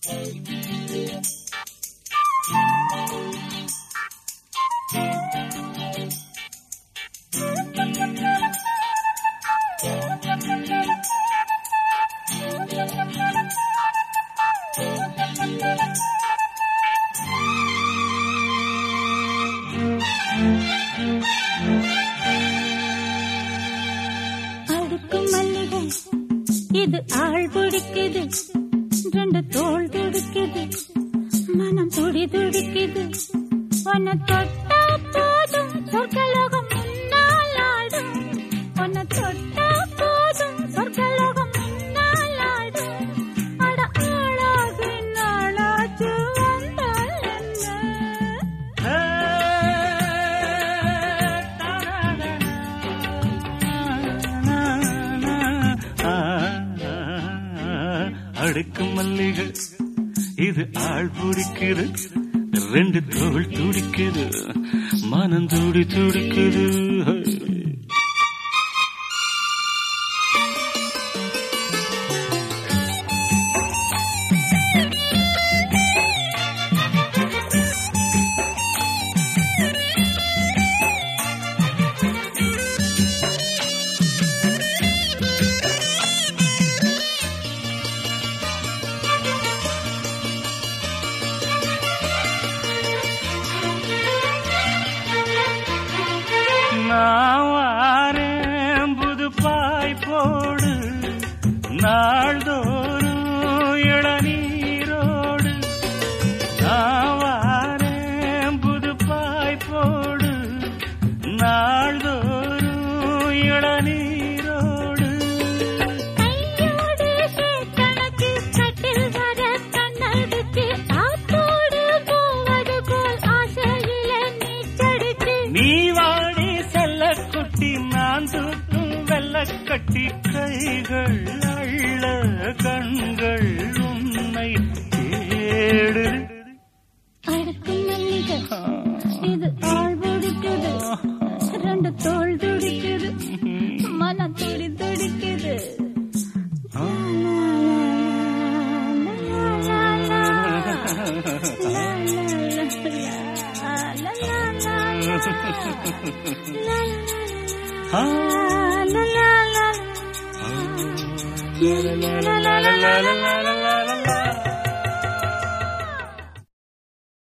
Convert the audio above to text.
அடுக்கும் மல்லிகை இது ஆள் பிடிக்குது, ரெண்டு தோள் துடிக்குது, மனம் துடி துடிக்குது. உன்னை தொட்டா போதும் சொர்க்கலோகம் முன்னால் ஆடும், உன்னை தொட்டா போதும் சொர்க்கலோகம் முன்னால் ஆடும். அட ஆளாகி நாளாச்சு வந்தால் அடுக்கும் மல்லிகை இது ஆள் பிடிக்குது, ரெண்டு தோள் துடிக்குது, மனம் துடி துடிக்குது. நான் வாரேன் புது பாய் போடு, நாள்தோறும் இளநீரோடு. நான் வாரேன் புது பாய் போடு, நாள்தோறும் இளநீரோடு. கையோடு கணக்கு கட்டில் வர கண்ணடிச்சு, ஆத்தோடு போவது போல் ஆசையில நீச்சடிச்சு. நீ வாடி செல்லக்குட்டி, நான் தூக்கும் வெள்ளக்கட்டி, கைகள் அள்ள கண்கள் உன்னை தேடு. அடுக்கும் மல்லிகை இது ஆள் பிடிக்குது, ரெண்டு தோள் துடிக்குது, மனம் துடி துடிக்குது. La la la la la la la la la la.